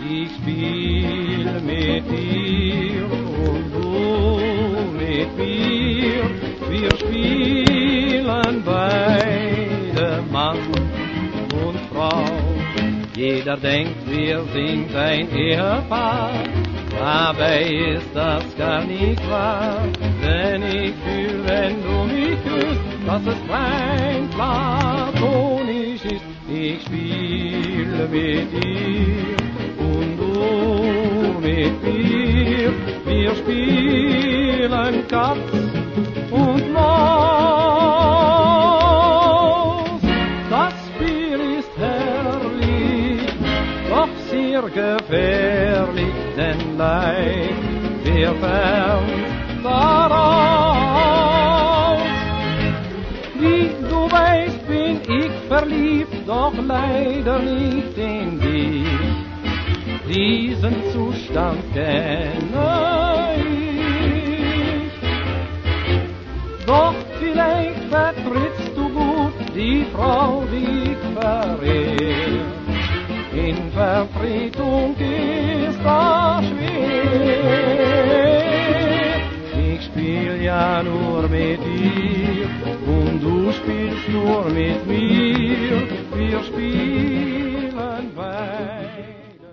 Ich spiel mit dir und du mit mir. Wir spielen beide Mann und Frau. Jeder denkt, wir sind ein Ehepaar. Dabei ist das gar nicht wahr. Denn ich fühl, wenn du mich küsst, dass es rein platonisch ist. Ich spiele mit dir und du mit mir. Wir spielen Katz und Maus. Das Spiel ist herrlich, doch sehr gefährlich, denn Leid wir fern daraus. Wie du weißt, bin ich verliebt, doch leider nicht in dich. Diesen Zustand kenne ich. Doch vielleicht vertrittst du gut die Frau, die ich verehre. In Vertretung ist das schwer. Ich spiel ja nur mit dir und du spielst nur mit mir. Wir spielen